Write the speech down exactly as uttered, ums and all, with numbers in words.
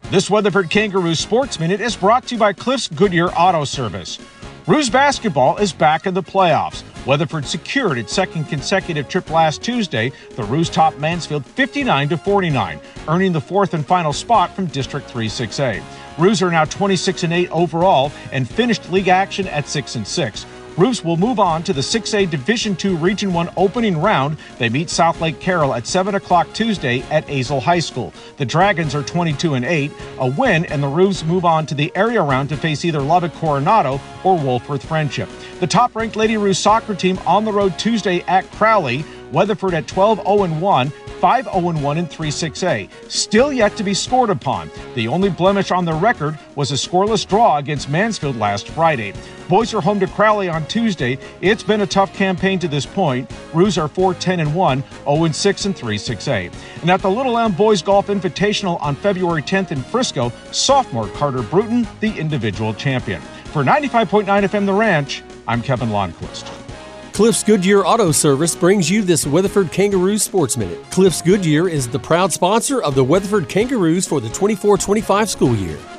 This Weatherford Kangaroos Sports Minute is brought to you by Cliffs Goodyear Auto Service. Roos basketball is back in the playoffs. Weatherford secured its second consecutive trip last Tuesday. The Roos topped Mansfield fifty-nine to forty-nine, earning the fourth and final spot from District three six A. Roos are now twenty-six and eight overall and finished league action at six and six. Roos will move on to the six A Division two Region one opening round. They meet South Lake Carroll at seven o'clock Tuesday at Azle High School. The Dragons are twenty-two and eight. A win and the Roos move on to the area round to face either Lubbock Coronado or Wolfworth Friendship. The top-ranked Lady Roos soccer team on the road Tuesday at Crowley. Weatherford at twelve oh and one. five oh and one in three six A. Still yet to be scored upon. The only blemish on their record was a scoreless draw against Mansfield last Friday. Boys are home to Crowley on Tuesday. It's been a tough campaign to this point. Roos are four ten and one, oh and six in three six A. And at the Little Elm Boys Golf Invitational on February tenth in Frisco, sophomore Carter Bruton, the individual champion. For ninety-five point nine F M The Ranch, I'm Kevin Lonnquist. Cliffs Goodyear Auto Service brings you this Weatherford Kangaroos Sports Minute. Cliffs Goodyear is the proud sponsor of the Weatherford Kangaroos for the twenty-four twenty-five school year.